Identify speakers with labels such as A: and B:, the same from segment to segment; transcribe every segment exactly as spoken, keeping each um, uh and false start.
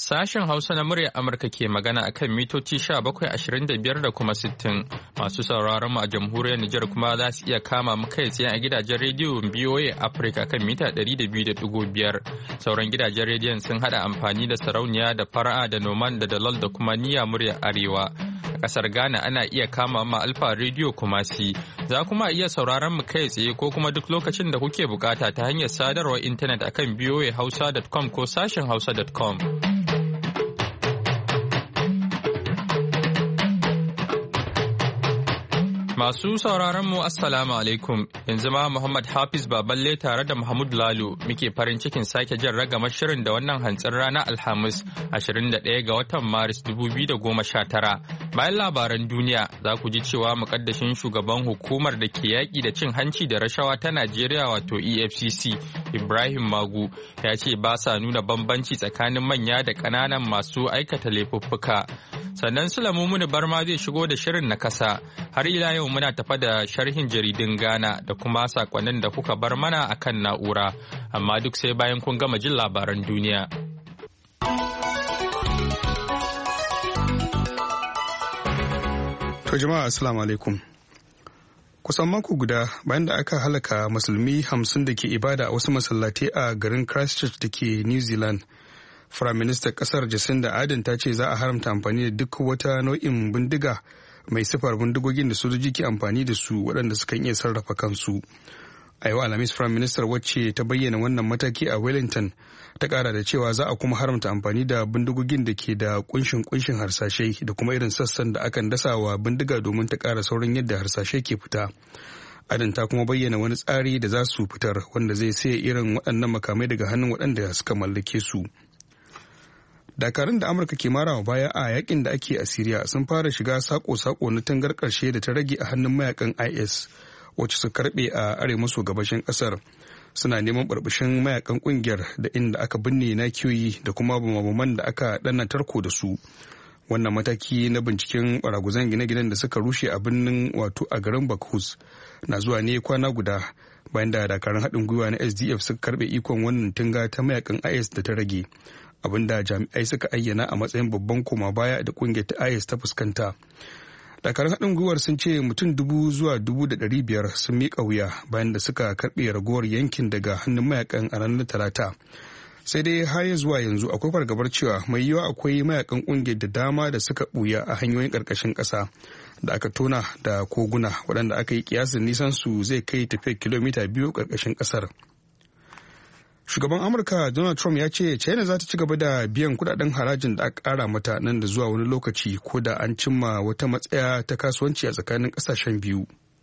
A: Sashen Hausa na muryar Amurka ke magana a kan mitoci sha bakwai ashirin da biyar da kuma sittin. Masu sauraron mu a jamhuriyar Nijar kuma za su iya kama mu kai tsaye a gidajen rediyo B O A Africa kan mita ɗari da biyu da ɗigo biyar. Sauran gidajen rediyon sun haɗa amfani da sarauniya da fara'a da noman da dalol da kuma niyya muryar Arewa. A ƙasar Ghana ana iya kama ma Alfa Radio Kumasi. Za kuma iya sauraron mu kai tsaye ko kuma duk lokacin da kuke bukata ta hanyar sadarwar intanet akan b o a hausa dot com ko sashen hausa dot com. Masu sauraron mu Assalamu alaikum, yanzu ma Muhammad Hafiz Baballe tare da Mahmud Lalo muke farin cikin sake jan ragamar shirin da wannan hantsin rana Alhamis ashirin da ɗaya ga watan Maris dubu biyu da goma sha tara. Bayan labaran duniya za ku ji cewa mukaddashin shugaban hukumar da ke yaƙi da cin hanci da rashawa ta Najeriya wato E F C C Ibrahim Magu ya ce ba sa nuna bambanci tsakanin manya da ƙananan masu aikata laifuffuka. Sannan Sulamu Muni Barma zai shigo da shirin na kasa. Har ila yau muna tafa da sharhin jaridun Ghana da kuma sakonnin da kuka bar mana akan na'ura. Amma duk sai bayan kun gama jin labaran duniya.
B: To jama'a assalamu alaikum. Kusan mako guda bayan da aka halaka musulmi hamsin da ke ibada a wasu masallatai a garin Christchurch da ke New Zealand. Firaministan kasar Jacinda Ardern ta ce za a haramta amfani da duk wata nau'in bindiga mai sifar bindigogin da sojoji ke amfani da su waɗanda sukan iya sarrafa kansu. A yau Alhamis Firaministar wacce ta bayyana wannan mataki a Wellington ta ƙara da cewa za a kuma haramta amfani da bindigogin da ke da kunshin kunshin harsashai da kuma irin sassan da akan dasa wa bindiga domin ta ƙara saurin yadda harsashai ke fita. Ardern ta kuma bayyana wani tsari da za su fitar wanda zai saye irin waɗannan makamai daga hannun waɗanda suka mallake su. Dakarun da Amurka ke marawa baya a yakin da ake a Siriya sun fara shiga sako-sako na tangar karshe da ta rage a hannun mayakan I S wacce su karbe a arewa maso gabashin kasar. Suna neman barbashin mayakan kungiyar da inda aka binne nakiyoyi da kuma bumabuman da aka danna tarko da su. Wannan mataki na binciken baraguzan gine-ginen da suka rushe a birnin wato a garin Bakhus na zuwa ne kwana guda bayan da dakarun haɗin gwiwa na S D F suka karbe ikon wannan tunga ta mayakan I S da ta rage. Abinda jami'ai suka ayyana a matsayin babban koma baya da kungiyar ta I S ta fuskanta. Dakarun haɗin gwiwar sun ce mutum dubu zuwa dubu da ɗari biyar sun miƙa wuya bayan da suka karɓe ragowar yankin daga hannun mayakan a ranar Talata. Sai dai har zuwa yanzu akwai fargabar cewa mai yiwuwa akwai mayakan kungiyar da dama da suka ɓuya a hanyoyin ƙarƙashin ƙasa da aka tona da koguna waɗanda aka yi kiyasin nisan su zai kai tafiyar kilomita biyu ƙarƙashin ƙasar. Shugaban Amurka Donald Trump ya ce China za ta ci gaba da biyan kudaden harajin da aka kara mata nan da zuwa wani lokaci ko da an cimma wata matsaya ta kasuwanci a tsakanin kasashen biyu.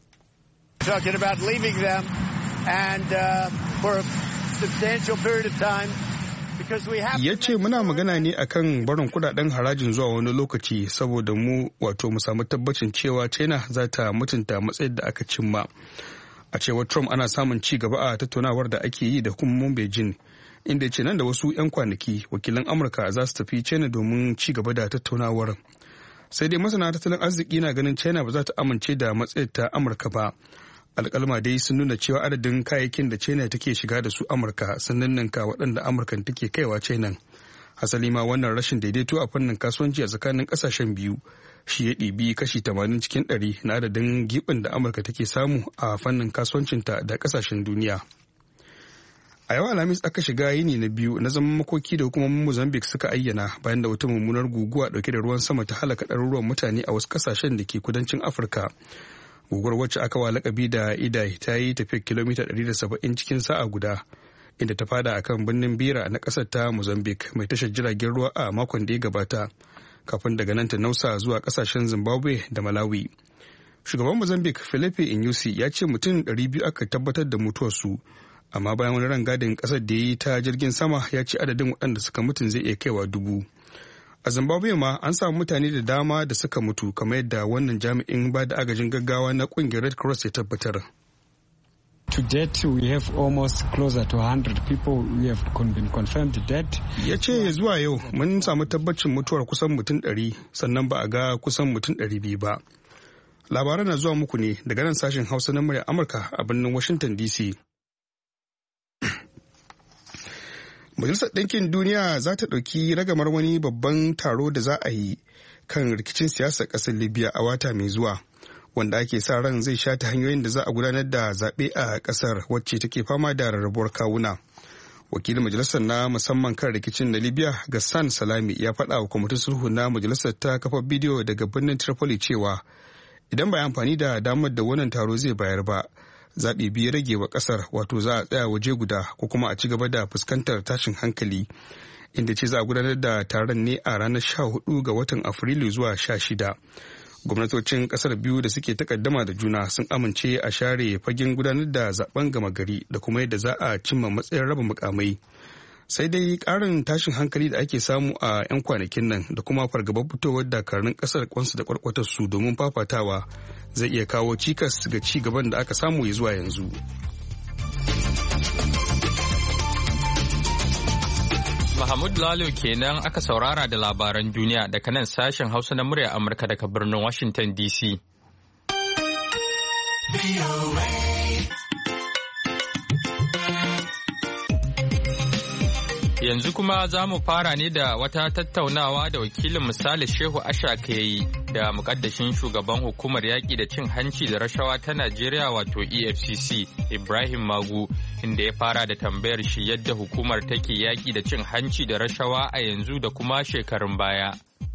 B: Ya ce muna magana ne akan barin kudaden harajin zuwa wani lokaci saboda mu wato mu samu tabbacin cewa China za ta mutunta matsayin da aka cimma. A cewar Trump ana samun ci gaba a tattaunawar da ake yi da hukumomin Beijing, inda ce nan da wasu 'yan kwanaki wakilan Amurka za su tafi China domin ci gaba da tattaunawar. Sai dai masana tattalin arziki na ganin China ba za ta amince da matsayar ta Amurka ba. Alƙalma dai sun nuna cewa adadin kayayyakin da China take shiga da su Amurka sun ninninka waɗanda Amurkan take kaiwa China. Hasali ma wannan rashin daidaito a fannin kasuwanci a tsakanin ƙasashen biyu shi ya ɗibi kashi tamanin cikin ɗari na adadin giɓin da Amurka take samu a fannin kasuwancinta da ƙasashen duniya. A yau Alhamis aka shiga yini na biyu na zaman makoki da hukumomin Mozambique suka ayyana bayan da wata mummunar guguwa ɗauke da ruwan sama ta halaka ɗaruruwan mutane a wasu ƙasashen da ke kudancin Afirka. Guguwar wacce aka wa lakabi da Idai ta yi tafiyar kilomita ɗari da saba'in cikin sa'a guda, inda ta fada akan birnin Bira na ƙasar ta Mozambique mai tashar jiragen ruwa a makon da ya gabata. Kafin daga nan ta nausa zuwa kasashen Zimbabwe da Malawi. Shugaban Mozambique Filipe Inyusi ya ce mutum ɗari biyu aka tabbatar da mutuwarsu, amma bayan wani rangadin ƙasar da ya yi ta jirgin sama ya ce adadin waɗanda suka mutun zai iya kaiwa dubu. A Zimbabwe ma an samu mutane da dama da suka mutu kamar yadda wannan jami'in ba da agajin gaggawa na ƙungiyar Red Cross ya tabbatar.
C: To date, we have almost closer to one hundred people we have been confirmed dead.
B: Ya ce zuwa yau mun samu tabbacin mutuwar kusan mutum ɗari sannan ba a ga kusan mutum ɗari biyu ba. Labaran na zuwa muku ne daga nan sashen Hausa na murya Amurka a birnin Washington D C. Majalisar Ɗinkin Duniya za ta ɗauki ragamar wani babban taro da za a yi kan rikicin siyasar ƙasar Libya a wata mai zuwa, wanda ake sa ran zai shata hanyoyin da za a gudanar da zaɓe a ƙasar wacce take fama da rarrabuwar kawuna. Wakilin majalisar na musamman kan rikicin na Libya, Ghassan Salami, ya faɗa wa kwamitin sulhu na majalisar ta kafar bidiyo daga birnin Tripoli cewa idan ba amfani da damar da wannan taro zai bayar ba, zaɓi biyu rage wa ƙasar, wato za a tsaya waje guda ko kuma a ci gaba da fuskantar tashin hankali, inda ce za a gudanar da taron ne a ranar sha hudu ga watan Afrilu zuwa sha shida. Gwamnatocin ƙasar biyu da suke takaddama da juna sun amince a share fagen gudanar da zaben gama gari da kuma yadda za a cimma matsayin raba mukamai. Sai dai ƙarin tashin hankali da ake samu a 'yan kwanakin nan da kuma fargabar fitowar dakarun ƙasar kwansu da kwarkwatar su domin fafatawa zai iya kawo cikas ga ci gaban da aka samu ya zuwa yanzu.
A: Mahmud Lalo kenan aka saurara da labaran duniya daga nan sashen Hausa na murya Amurka daga birnin Washington D C. Yanzu kuma za mu fara ne da wata tattaunawa da wakilin misali Shehu Ashaka ya yi da mukaddashin shugaban hukumar yaƙi da cin hanci da rashawa ta Najeriya wato E F C C Ibrahim Magu, inda ya fara da tambayar shi yadda hukumar take yaƙi da cin hanci da rashawa a yanzu da kuma shekarun baya.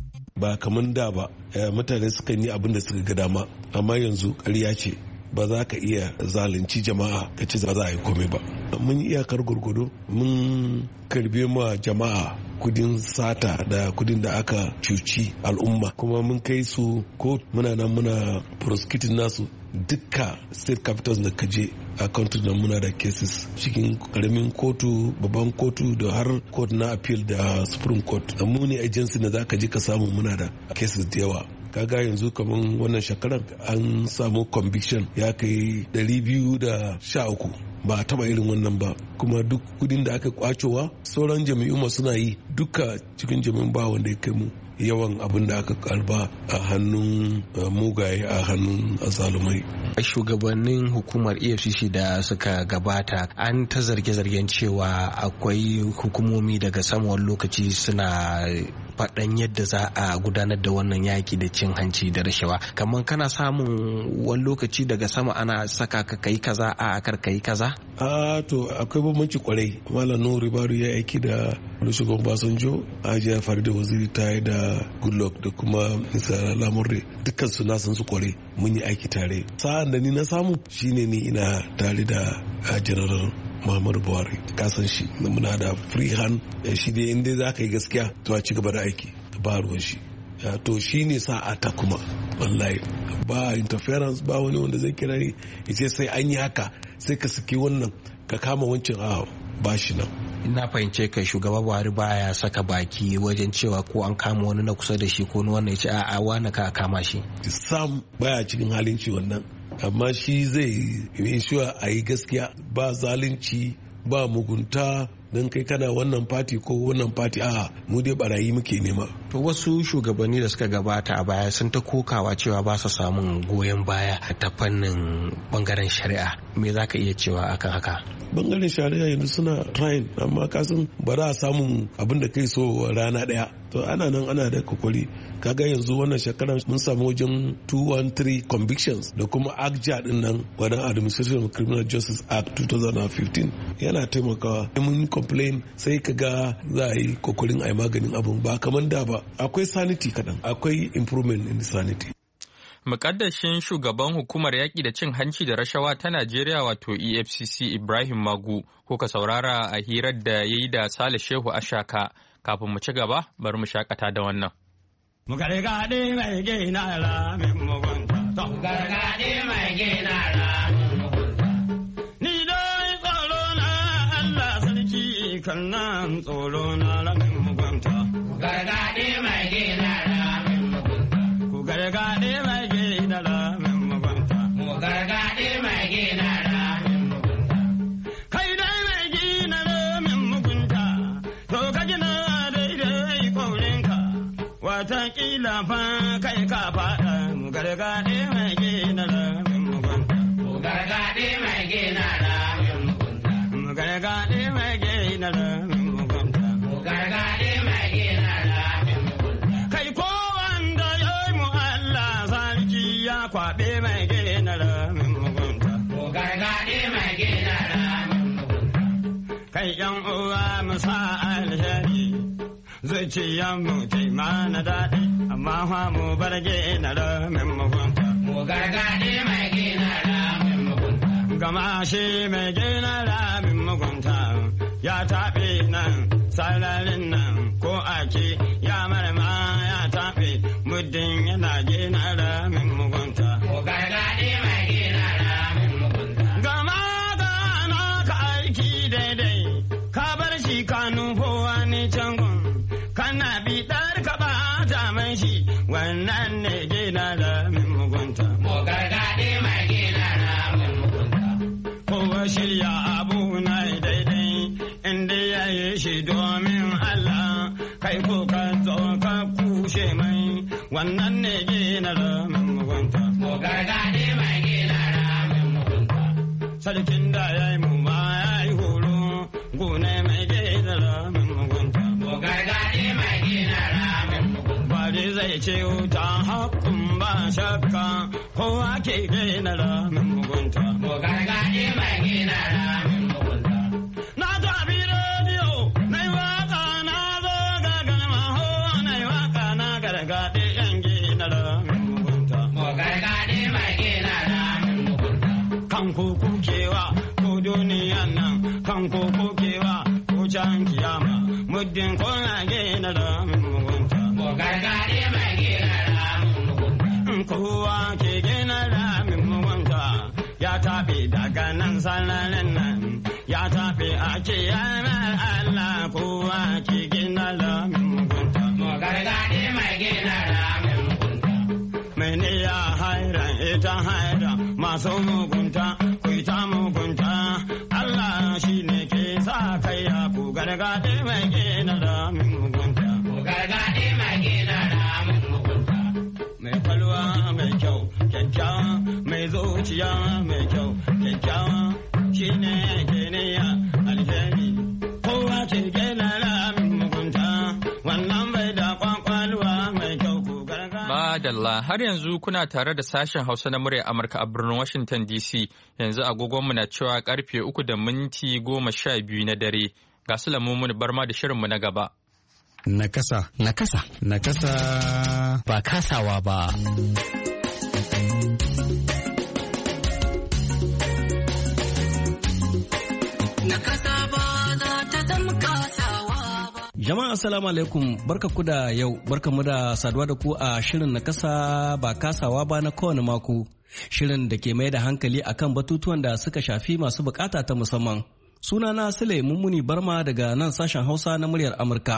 D: Ba kamar da ba, mutane sukan yi abin da suka ga dama, amma yanzu ƙarya ce. Ba za ka iya zalunci jama'a ka ci za a yi komai ba. Mun yi iyakar gurgudu, mun karbe ma jama'a kudin sata da kudin da aka cuci al'umma, kuma mun kai su ko muna nan muna prosecuting nasu dukka state capitals da kaje a country da muna da cases cikin karamin kotu, babban kotu da har court na appeal da supreme court. Mu ne agency da za ka je ka samu muna da cases da yawa. Kaga yanzu kamar wannan shekarar an samu conviction ya kai ɗari biyu da sha uku, ba a taba irin wannan ba. Kuma duk kudin da aka kwacewa sauran jami'u suna yi, duka cikin jami'in ba wanda ya kai mu yawan abin da aka karba a hannun mugaye, a hannun azalumai.
E: Shugabannin hukumar E F C C da suka gabata an ta zarge-zargen cewa akwai hukumomi daga samuwar lokaci suna faɗan yadda za a gudanar da wannan yaki da cin hanci da rashawa. Kamar kana samun wani lokaci daga sama ana saka ka kai kaza a akar kai kaza?
D: A to akwai bambanci kwarai. Malam Nuhu Baru ya aiki da shugaban Basanjo, Hajiya Farida Waziri ta yi da Goodluck da kuma Mr. Lamurde, dukkan su na san su kwarai, mun yi aiki tare. Sa'an da ni na samu shine ni ina tare da General Muhammadu Buhari, kasan shi muna da free hand, shi dai inda za ka yi gaskiya to a ci gaba da aiki ba ruwan shi. To shi ne sa'a ta kuma wallahi ba interference, ba wani wanda zai kira ya ce sai an yi haka sai ka saki wannan ka kama wancan, a ba shi nan.
E: Ina fahimce kai shugaba Buhari baya saka baki wajen cewa ko an kama wani na kusa da shi ko wani wannan ya ce a'a wani ka kama shi.
D: Sam baya cikin halin ci wannan, amma shi zai ensure a yi gaskiya, ba zalunci ba mugunta don kai kana wannan fati ko wannan fati, a mu dai barayi muke nema.
E: To wasu shugabanni da suka gabata a baya sun ta kokawa cewa ba su samun goyon baya ta fannin bangaren shari'a, me za ka iya cewa akan haka?
D: Bangaren shari'a yanzu suna trying, amma kasan ba za a samu abin da kai so rana daya. To ana nan ana da kokari. Kaga yanzu wannan shekarar mun samu wajen two one three convictions da kuma ACJA din nan, wadan Administration of Criminal Justice Act twenty fifteen yana taimakawa. Mun complain sai kaga za a yi kokarin a yi maganin abun, ba kamar da ba. Akwai sanity kadan, akwai improvement in sanity.
A: Mukaddashin shugaban hukumar yaƙi da cin hanci da rashawa ta Najeriya wato E F C C Ibrahim Magu kuka saurara a hirar da ya yi da Sale Shehu Ashaka. Kafin mu ci gaba, bari mu shakata da wannan.
F: Mu gargaɗe mai gina ra min mugunta. Mu gargaɗe mai gina ra min mugunta. Ni dai tsoro na Allah sarki kan nan tsoro na ra min mugunta. Mu gargaɗe mai gina ra min mugunta. Ku gargaɗe mai gina ra min mugunta. Mu gargaɗe mai gina ra min mugunta. Kai dai mai gina ra min mugunta. To ka gina watakila fa kai ka faɗa. Mu gargaɗe mai gina ramin mugunta. Mu gargaɗe mai gina ramin mugunta. Mu gargaɗe mai gina ramin mugunta. gargaɗe mai gina ramin mugunta. Kai yan uwa mu sa alheri zuciyar mu ta mana daɗi amma fa mu bar gina ramin mugunta. Mu gargaɗe mai gina ramin mugunta. Gama shi mai gina ramin mugunta ya taɓe nan sararin nan ko ake ya marama ya taɓe muddin yana gina ramin mugunta. Mu gargaɗe mai gina ramin mugunta. Gama gana ka aiki daidai ka bar shi ka nufo wani cangon kana biɗar ka ɓata mai shi wannan ne gina ramin mugunta. Mu gargaɗe mai gina ramin mugunta. Kowa shirya abu na daidai inda ya yi shi domin Allah kai ko ka zo ka kushe mai wannan ne gina ramin mugunta. Mu gargaɗe mai gina ramin mugunta. Sarkin da ya yi mu ma ya yi horo gune mai gina ramin mugunta. Mu gargaɗe mai gina ramin mugunta. Bari zai ce wuta hakkun ba shakka kowa ke gina ramin mugunta. Mu gargaɗe mai gina ramin mugunta. Na tafi rediyo na yi waka na zo ga galma ho na yi waka na gargaɗe yan gina ramin mugunta. Mu gargaɗe mai gina ramin mugunta. Kan kuku kewa ko duniyan nan kan kuku kewa ko can kiyama muddin kuna gina ramin mugunta. Mu gargaɗe mai gina ramin mugunta. Kowa ke gina ramin mugunta ya taɓe daga nan sanannen nan ya taɓe a kiyamar Allah kowa ke gina ramin mugunta. Mu gargaɗe mai gina ramin mugunta. Mai ne ya haira ita haira masu mugunta ku ta mugunta Allah shi ne ke sa kai ya ku gargaɗe mai gina ramin mugunta. Ku gargaɗe mai gina ramin mugunta. Mai kwalwa mai kyau kyakkyawa mai zuciya mai kyau kyakkyawa shi ne ke niya alheri kowa ke gina ramin mugunta wannan bai da kwakwalwa mai kyau ku gargaɗe.
A: Madalla har yanzu kuna tare da sashen Hausa na murya Amurka a birnin Washington D C yanzu agogonmu na cewa karfe uku da minti goma sha biyu na dare ga su lamumun barma da shirinmu na gaba.
G: Nakasa. Nakasa. Nakasa. Ba kasawa ba.
E: Jama'a assalamu alaikum barkaku da yau barkamu da saduwa da ku a shirin na kasa ba kasawa ba na kowane mako shirin da ke mai da hankali akan batutuwan da suka shafi masu bukata ta musamman. Sunana Sule Mummuni Barma daga nan sashen Hausa na muryar Amurka.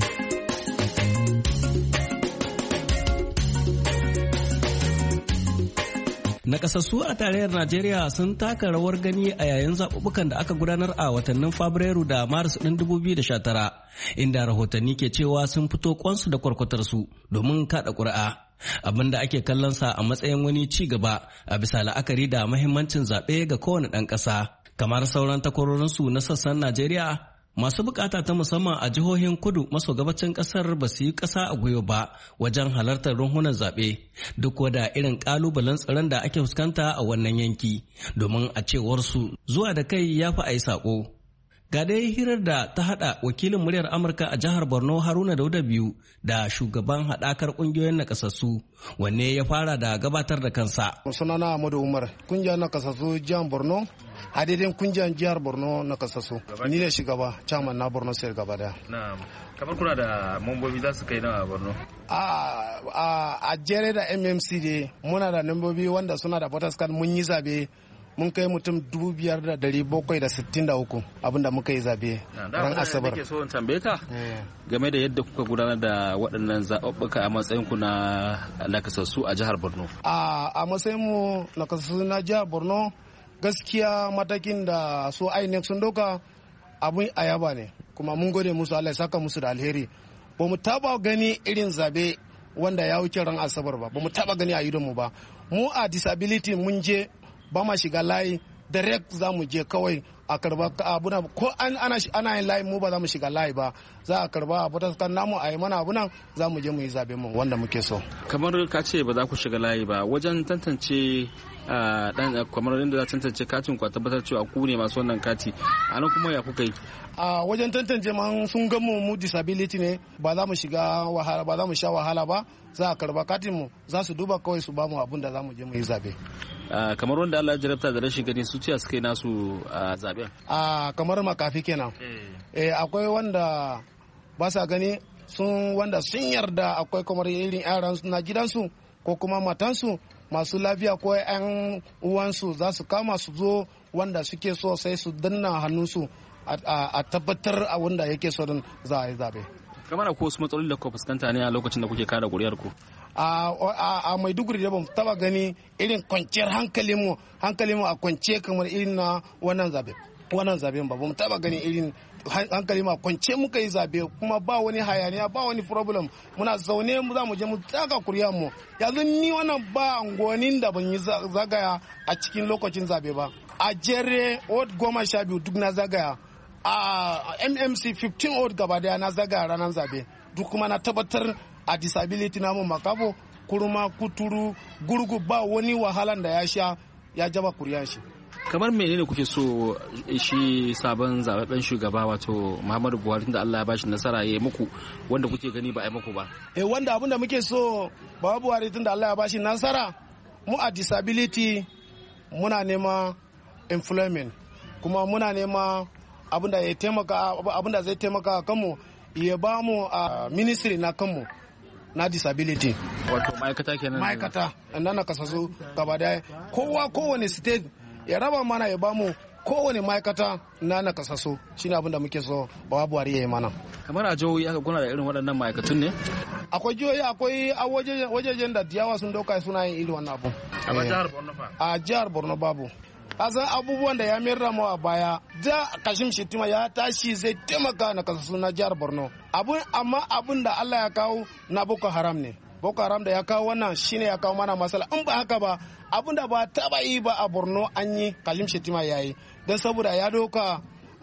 E: Nakasassu a tarayyar Najeriya sun taka rawar gani a yayin zaɓuɓɓukan da aka gudanar a watannin Fabrairu da Maris ɗin dubu biyu da sha tara, inda rahotanni ke cewa sun fito kwansu da kwarkwatarsu domin kaɗa ƙuri'a. Abin da ake kallonsa a matsayin wani ci gaba a bisa la'akari da mahimmancin zaɓe ga kowane ɗan ƙasa. Kamar sauran takwarorinsu na sassan Najeriya, masu bukata ta musamman a jihohin kudu maso gabacin kasar ba su yi kasa a gwiwa ba wajen halartar runhunan zaɓe duk da irin ƙalubalen tsaron da ake fuskanta a wannan yanki domin a cewar su zuwa da kai ya fi a yi saƙo. Ga dai hirar da ta haɗa wakilin muryar Amurka a jihar Borno Haruna Dauda biyu da shugaban haɗakar ƙungiyoyin nakasassu wanne ya fara da gabatar da kansa.
H: Sunana Ahmadu Umar, ƙungiyar nakasassu jihar Borno, a daidai ƙungiyar jihar Borno nakasassu. Ni ne shugaba, chairman na Borno State gaba daya.
I: Na'am. Kamar kuna da mambobi za su kai nawa a Borno?
H: A a jere da M M C dai muna da mambobi wanda suna da voters card mun yi zabe. Mun kai mutum dubu biyar da dari bakwai da sittin da uku abinda muka yi zabe ran Asabar.
I: Da so in tambaye ka game da yadda kuka gudanar da waɗannan zaɓuɓɓuka a matsayin ku na nakasassu a jihar Borno.
H: A matsayin mu nakasassu na jihar Borno gaskiya matakin da su I N E C sun doka abun ayaba ne kuma mun gode musu Allah ya saka musu da alheri. Ba mu taba gani irin zabe wanda ya wuce ran Asabar ba. Ba mu taba gani a idonmu ba. Mu a disability mun je ba ma shiga layi direct za mu je kawai a karba abuna ko ana ana yin layi mu ba za mu shiga layi ba za a karba abu ta namu a yi mana abunan za mu je mu yi zabe mu wanda muke so.
I: Kamar ka ce ba za ku shiga layi ba wajen tantance dan kamar inda za tantance katin ku tabbatar cewa ku ne masu wannan kati anan kuma ya kuka yi
H: a wajen tantance man sun ga mu mu disability ne ba za mu shiga wahala ba za mu sha wahala ba za a karba katin mu za su duba kawai su ba mu abin da za mu je mu yi zabe
I: kamar wanda Allah ya jarabta da rashin gani su ciya suka yi nasu zaben
H: a kamar makafi kenan eh akwai wanda ba sa gani sun wanda sun yarda akwai kamar irin yaran na gidansu ko kuma matansu masu lafiya ko 'yan uwansu za su kama su zo wanda suke so sai su danna hannunsu a tabbatar a wanda yake so don za a yi zabe.
I: kamar ko wasu matsaloli da ku fuskanta ne a lokacin da kuke kada ƙuri'ar ku
H: a maiduguri da bamu taba gani irin kwanciyar hankalinmu hankalinmu a kwance kamar irin na wannan zabe wannan zaben ba bamu taba gani irin hankali ma kwance muka yi zabe kuma ba wani hayaniya ba wani problem muna zaune mu za mu je mu taka kuriyar mu yanzu ni wannan ba angonin da ban yi zagaya a cikin lokacin zabe ba a jere ward goma sha biyu duk na zagaya a M M C fifteen ward gaba daya na zagaya ranar zabe duk kuma na tabbatar a disability namu makabo kurma kuturu gurgu ba wani wahalan da ya sha ya jaba kuriyar shi.
I: kamar menene kuke so shi sabon zababben shugaba wato Muhammadu Buhari da Allah ya bashi nasara ya yi muku wanda kuke gani ba a yi muku ba
H: eh wanda abin da muke so Baba Buhari tun da Allah ya bashi nasara mu a disability muna nema employment kuma muna nema abin da ya taimaka abin da zai taimaka kanmu ya ba mu a ministry na kanmu na disability
I: wato ma'aikata kenan
H: ma'aikata nan na kasasu gaba daya kowa kowane state ya raba mana ya bamu kowane ma'aikata na na kasaso shine abin da muke so Baba Buhari ya yi mana
I: kamar a jihohi aka kuna da irin waɗannan ma'aikatun ne
H: akwai jihohi akwai a wajejen da diyawa sun dauka suna yin irin wannan abu
I: a jihar Borno fa
H: a jihar Borno babu kasan abubuwan da ya mayar da mu a baya da Kashim Shettima ya tashi zai taimaka na kasaso na jihar Borno abun amma abun da Allah ya kawo na Boko Haram ne Boko Haram da ya kawo wannan shine ya kawo mana masala in ba haka ba abinda ba taba yi ba a Borno an yi Kashim Shettima yayi don saboda ya doka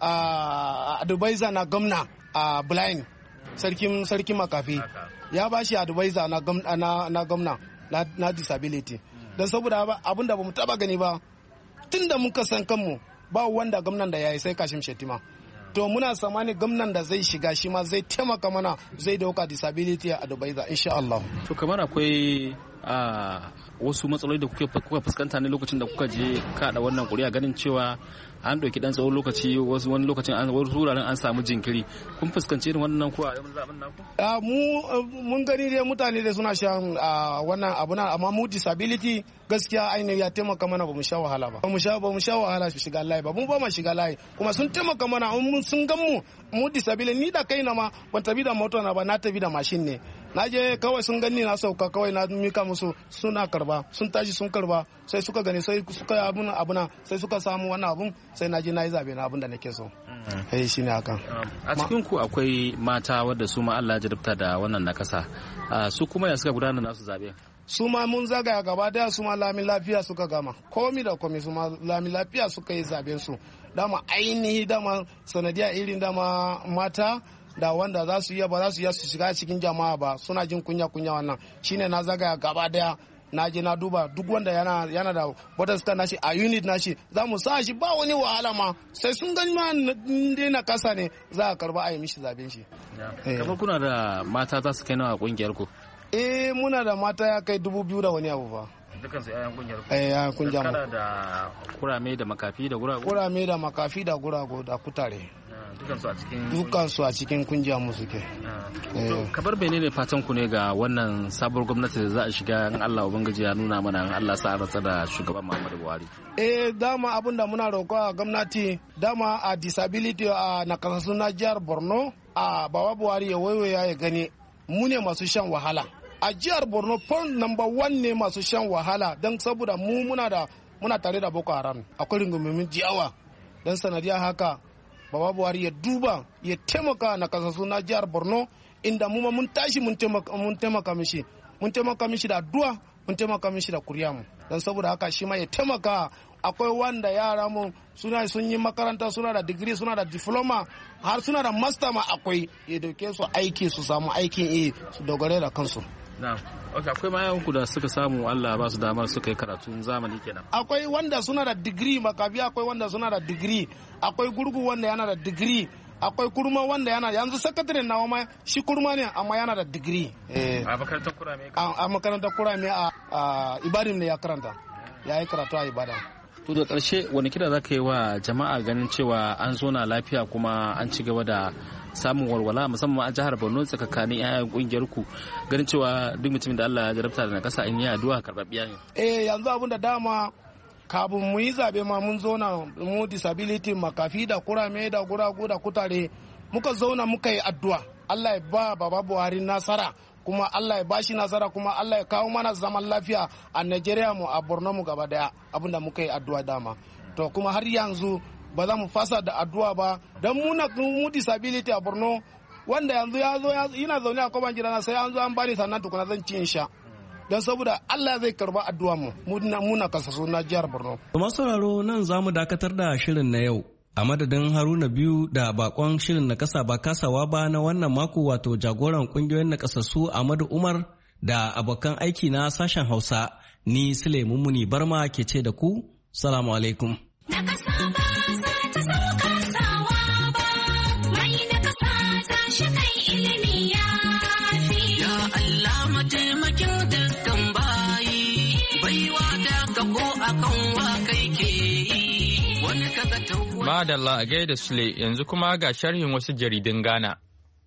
H: a advisor na gwamna a Blind sarkin sarkin makafi ya bashi advisor na na gwamna na disability don saboda abinda bamu taba gani ba tunda muka san kanmu ba wanda gwamnan da yayi sai Kashim Shettima to muna samani gwamnan da zai shiga shi ma zai taimaka mana zai dauka disability a advisor insha Allah
I: to kamar akwai a wasu matsaloli da kuka fuskanta ne lokacin da kuka je kada wannan kuri'a ganin cewa an ɗauki ɗan tsawon lokaci wasu wani lokacin an wasu wuraren an samu jinkiri kun fuskanci irin wannan ko a yawan zaben naku?
H: mu mun gani dai mutane da suna shan wannan abu na amma mu disability gaskiya ainihin ya taimaka mana ba mu sha wahala ba ba mu sha ba mu sha wahala su shiga layi ba mu ba mu shiga layi kuma sun taimaka mana mun sun gan mu mu disability ni da kaina ma ban tafi da moto na ba na tafi da mashin ne na je kawai sun gani na sauka kawai na mika musu suna karba sun tashi sun karba sai suka gani sai suka abuna abuna sai suka samu wannan abun sai na je na yi zabe na abun da nake so eh shine hakan
I: a cikin ku akwai mata wadda su ma Allah ya jarabta da wannan nakasa su kuma ya suka gudanar nasu zabe
H: su ma mun zagaya gaba daya su ma lami lafiya suka gama komi da komi su ma lami lafiya suka yi zaben su dama ainihi dama sanadiya irin dama mata da wanda za su iya ba za su iya su shiga cikin jama'a ba suna jin kunya kunya wannan shine na zagaya gaba daya na je na duba duk wanda yana yana da voter scan nashi a unit nashi za mu sa shi ba wani wahala ma sai sun gani ma dai na kasa ne za a karba a yi mishi zaben shi
I: kamar kuna da mata za su kai nawa kungiyar ku
H: eh muna da mata ya kai dubu biyu da wani abu fa
I: dukkan su yayan kungiyar ku
H: eh yayan kungiyar mu
I: kana da kurame da makafi da gurago
H: kurame da makafi da gurago da kutare
I: dukansu a cikin
H: dukansu a cikin kungiyar mu suke
I: kabar menene fatan ku ne ga wannan sabuwar gwamnati da za a shiga in Allah ubangiji ya nuna mana in Allah sa ratsa da shugaban Muhammadu Buhari
H: eh dama abin da muna roƙo a gwamnati dama a disability a nakasassun na jihar Borno a Baba Buhari ya waiwaya ya gani mu ne masu shan wahala a jihar Borno point number one ne masu shan wahala don saboda mu muna da muna tare da Boko Haram akwai rungumin jiyawa don sanadiyar haka Baba Buhari ya duba ya taimaka na kasasu na jihar Borno inda mu mun tashi mun taimaka mishi mun taimaka mishi da addu'a mun taimaka mishi da kuriya mu dan saboda haka shi ma ya taimaka akwai wanda yara mu suna sun yi makaranta suna da digiri suna da diploma har suna da master ma akwai ya dauke su aiki su samu aikin yi su dogare da kansu
I: na'am okay akwai mayan ku da suka samu Allah ba su damar suka yi karatun zamani kenan
H: akwai wanda suna da digiri makafi akwai wanda suna da digiri akwai gurgu wanda yana da digiri akwai kurma wanda yana yanzu sakataren nawa ma shi kurma ne amma yana da digiri
I: a makarantar kurame
H: a makarantar kurame a Ibadan ne ya karanta ya yi karatu a Ibadan.
I: To da ƙarshe wani kira za ka yi wa jama'a ganin cewa an zo na lafiya kuma an ci gaba da samun walwala musamman a jihar Borno tsakanin 'ya'yan ƙungiyar ku ganin cewa duk mutumin da Allah ya jarabta da nakasa in yi addu'a karɓaɓɓiya ne.
H: Eh yanzu abin da dama kafin mu yi zabe ma mun zo na mu disability makafi da kurame da guragu da kutare muka zauna muka yi addu'a Allah ya ba baba Buhari nasara kuma Allah ya bashi nasara kuma Allah ya kawo mana zaman lafiya a Najeriya mu a Borno mu gaba daya abinda muka yi addu'a dama to kuma har yanzu ba za mu fasa da addu'a ba dan mu na mu disability a Borno wanda yanzu ya zo yana zaune a koban gidana sai an zo an bani sannan tukuna zan ci insha don saboda Allah zai karba addu'a mu mu na kasasu na jihar Borno.
J: Masu sauraro nan za mu dakatar da shirin na yau. A madadin Haruna Biyu da bakon shirin na kasa ba kasawa ba na wannan mako wato jagoran kungiyoyin na kasassu Ahmadu Umar da abokan aiki na sashen Hausa ni Sule Mummuni Barma ke ce da ku salamu alaikum.
A: Madalla a gaida Sule yanzu kuma ga sharhin wasu jaridun Ghana.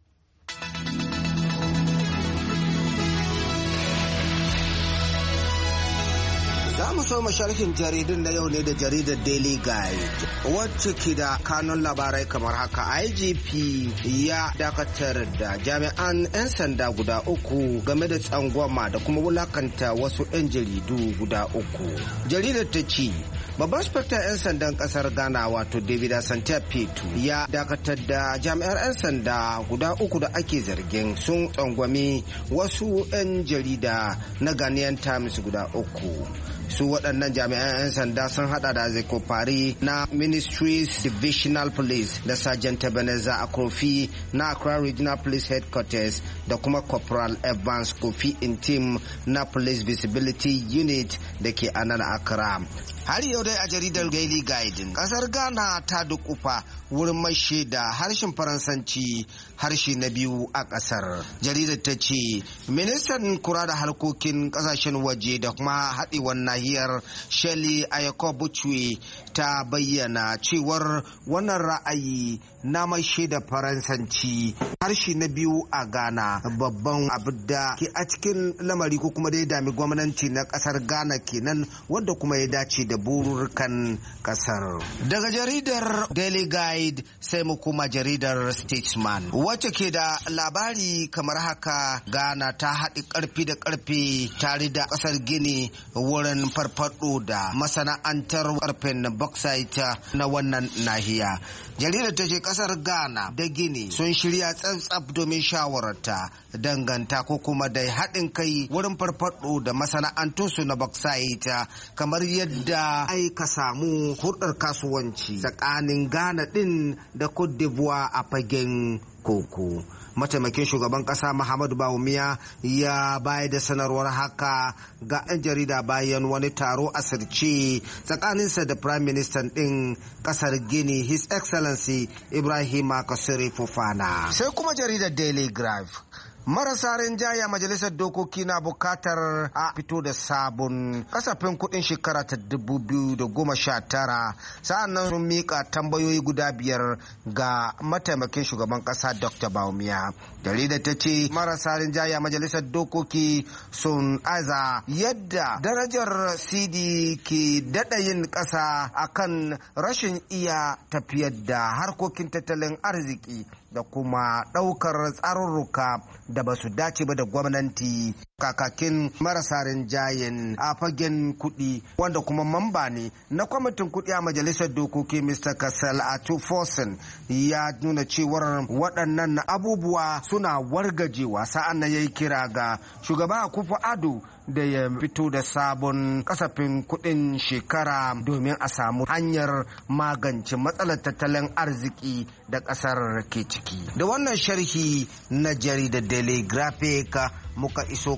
K: Za mu so sharhin jaridun na yau ne da jaridar Daily Guide wacce ke da kanun labarai kamar haka. I G P ya dakatar da jami'an 'yan sanda guda uku game da tsangwama da kuma wulakanta wasu 'yan jaridu guda uku. Jaridar ta ce babban spectre 'yan sandan kasar Ghana wato David Asante Petu ya dakatar da jami'ar 'yan sanda guda uku da ake zargin sun tsangwami wasu 'yan jarida na Ghanaian Times guda uku. Su waɗannan jami'an 'yan sanda sun hada da Zeko Pari na Ministries Divisional Police da Sergeant Ebenezer Akrofi na Accra Regional Police Headquarters da kuma Corporal Evans Kofi Intim na Police Visibility Unit da ke anan Accra. Har yau dai a jaridar Daily Guide, kasar Ghana ta dukufa wurin maishe da harshen Faransanci harshe na biyu a kasar. Jaridar ta ce, ministan kura da harkokin kasashen waje da kuma haɗewar nahiyar Shelley Ayako Buchwe ta bayyana cewar wannan ra'ayi na maishe da Faransanci harshe na biyu a Ghana babban abu da ke a cikin lamari ko kuma dai dami gwamnati na kasar Ghana kenan wanda kuma ya dace da bururkan kasar. Daga jaridar Daily Guide sai mu kuma jaridar Statesman wacce ke da labari kamar haka. Ghana ta haɗi ƙarfi da ƙarfe tare da ƙasar Gini wurin farfaɗo da masana'antar ƙarfen bauxite na wannan nahiya. Jaridar ta ce ƙasar Ghana da Gini sun shirya tsantsaf domin shawararta danganta ko kuma da haɗin kai wurin farfaɗo da masana'antunsu na bauxite kamar yadda aika samu hurɗar kasuwanci tsakanin Ghana ɗin da Cote d'Ivoire a fagen koko. Mataimakin shugaban kasa Muhammadu Bawumia ya bayar da sanarwar haka ga 'yan jarida bayan wani taro a sirce tsakaninsa da Prime Minister ɗin kasar Guinea His Excellency Ibrahima Kassere Fofana. Sai kuma jaridar Daily Graph. Marasa rinjaya majalisar dokoki na bukatar a fito da sabon kasafin kudin shekara ta dubu biyu da goma sha tara sa'an nan sun mika tambayoyi guda biyar ga mataimakin shugaban kasa Doctor Bawumia. Jaridar ta ce marasa rinjaya majalisar dokoki sun aza yadda darajar C D ke daɗa yin ƙasa akan rashin iya tafiyar da harkokin tattalin arziki da kuma ɗaukar tsarurruka da ba su dace ba da gwamnati. Kakakin marasa rinjayen a fagen kuɗi wanda kuma mamba ne na kwamitin kuɗi a majalisar dokoki Mister Kasal Atufosin ya nuna cewar waɗannan abubuwa suna wargajewa sa'an nan ya yi kira ga shugaba Akufo-Addo da ya fito da sabon kasafin kuɗin shekara domin a samu hanyar magance matsalar tattalin arziki da ƙasar ke ciki. Da wannan sharhi na jaridar Daily Graphic muka iso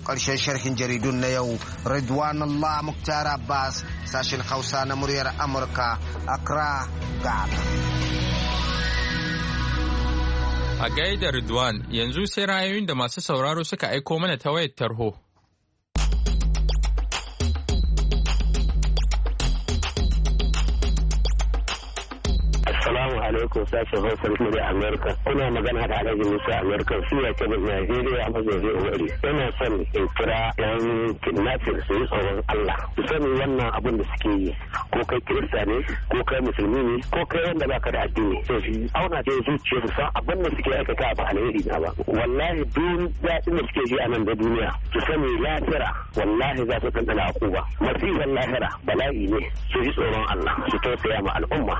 K: ƙarshen sharhin jaridun na yau. Ridwanullah Muktar Abbas, sashen Hausa na muryar Amurka, Accra, Ghana.
A: A gaida Ridwan, yanzu sai ra'ayoyin da masu sauraro suka aiko mana ta wayar tarho.
L: Assalamu alaikum sashen Hausa da Amerika. Kuna magana da Alhaji Musa Amerika su ya ce Najeriya a mazaje Umari. Ina son in kira yan kidnapping su yi tsoron Allah. Su sani wannan abin da suke yi. Ko kai Kirista ne, ko kai Musulmi ne, ko kai wanda baka da addini. To su auna da zuciya su san abin da suke aikata ba alheri na ba. Wallahi duk daɗin da suke ji a nan da duniya. Su sani lafira wallahi za su tantana akuba. Masifan lahira bala'i ne. Su yi tsoron Allah. Su tausaya ma al'umma.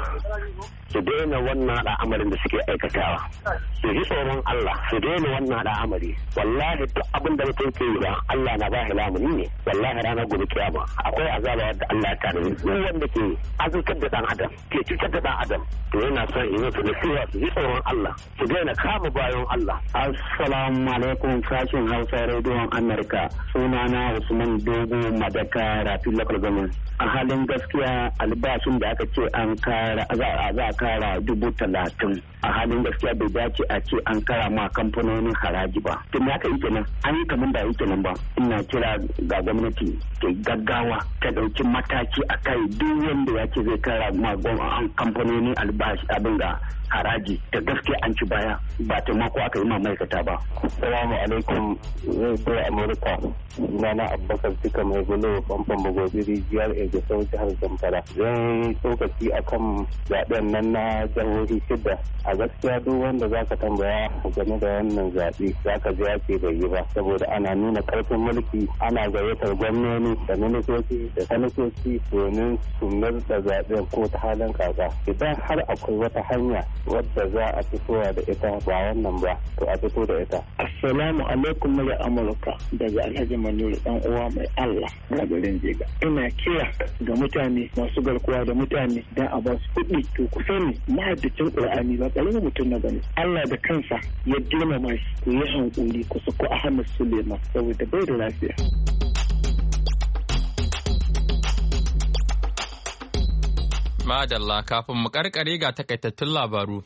L: Su daina wannan al'amarin da suke aikatawa, su ji tsoron Allah, su daina wannan al'amari. Wallahi duk abin da mutum ke yi ba Allah na ba lamuni ne. Wallahi ranar gobe kiyama akwai azaba wadda Allah ta nemi duk wanda ke azurkar da dan adam ke cutar da dan adam to yana son in yi su nasiha su ji tsoron Allah, su daina kama bayan Allah.
M: Assalamu alaikum sashen Hausa rediyon Amurka, sunana Usman Dogo Madaka Rafi Local Government. A halin gaskiya albashin da aka ce an kara za a kara dubu talatin a halin gaskiya bai dace a ce an kara ma kamfanonin haraji ba. Tun da aka yi kenan an yi kamar da yi kenan ba. Ina kira ga gwamnati ta gaggawa ta dauki mataki a kai duk wanda ya ce zai kara ma kamfanonin albashi abin ga haraji da gaskiya an ci baya ba ta mako aka yi ma ma'aikata ba.
L: Assalamu alaikum zai Amurka. Sunana Abubakar Tika mai gulo famfan bagobiri jihar Ege sau jihar Zamfara. Zai tsokaci akan zaɓen nan na jihohi shida. A gaskiya duk wanda za ka tambaya game da wannan zaɓe za ka ji ake bai yi ba saboda ana nuna ƙarfin mulki ana gayyatar gwamnoni da ministoci da sanatoci domin su da zaɓen ko ta halin kaka. Idan har akwai wata hanya wadda za a fitowa da ita ba wannan ba to a fito da ita.
M: Assalamu alaikum murya Amurka daga Alhaji Manuru dan uwa mai Allah na garin Jega. Ina kira ga mutane masu garkuwa da mutane dan a ba su kuɗi to ku sani mahaddacin Qur'ani ba ƙaramin mutum na bane. Allah da kansa ya girmama shi ku yi hankuli ku sako Ahmad Suleiman saboda bai da lafiya.
A: Madalla kafin mu karkare ga takaitattun labaru.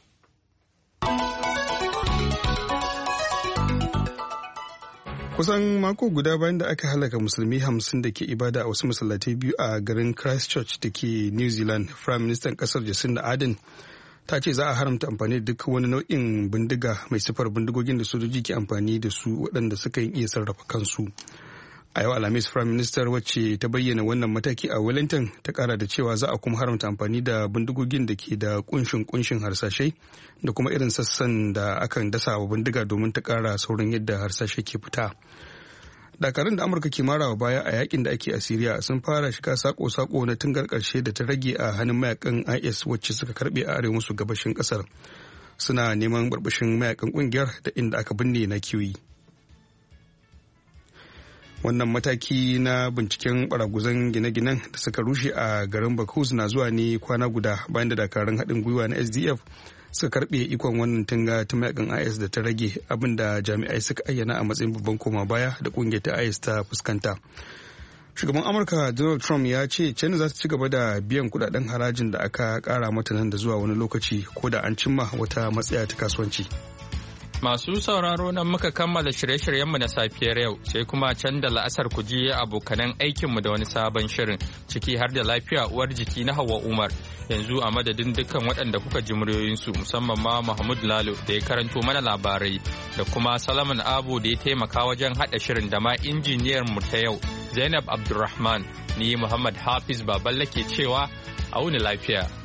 B: Kusan mako guda bayan da aka halaka musulmi hamsin da ke ibada a wasu masallatai biyu a garin Christchurch da ke New Zealand, Prime Minister kasar Jacinda Ardern ta ce za a haramta amfani da duk wani nau'in bindiga mai sifar bindigogin da sojoji ke amfani da su waɗanda suka iya sarrafa kansu. A yau Alhamis, Prime Minister wacce ta bayyana wannan mataki a Wellington ta kara da cewa za a kuma haramta amfani da bindigogin da ke da kunshin kunshin harsashai da kuma irin sassan da akan dasa wa bindiga domin ta kara saurin yadda harsashe ke fita. Dakarun da Amurka ke marawa baya a yakin da ake a Siriya sun fara shiga sako-sako na tungar karshe da ta rage a hannun mayakan I S wacce suka karbe a arewa maso gabashin kasar. Suna neman barbashin mayakan kungiyar da inda aka binne na kiwi. Wannan mataki na binciken baraguzan gine-ginen da suka rushe a garin Bakhuz na zuwa ne kwana guda bayan da dakarun haɗin gwiwa na S D F suka karɓe ikon wannan tunga ta mayakan I S da ta rage abinda jami'ai suka ayyana a matsayin babban koma baya da ƙungiyar ta I S ta fuskanta. Shugaban Amurka Donald Trump ya ce China za ta ci gaba da biyan kudaden harajin da aka ƙara mata nan da zuwa wani lokaci ko da an cimma wata matsaya ta kasuwanci.
A: Masu sauraro nan muka kammala shirye-shiryenmu na safiyar yau sai kuma can da la'asar ku ji abokanan aikinmu da wani sabon shirin ciki har da lafiya uwar jiki na Hauwa Umar. Yanzu a madadin dukkan waɗanda kuka ji muryoyinsu musamman ma Mahmud Lalo da ya karanto mana labarai da kuma Salaman Abu da ya taimaka wajen haɗa shirin da ma injiniyar mu ta yau Zainab Abdulrahman ni Muhammad Hafiz Baballe ke cewa a wuni lafiya.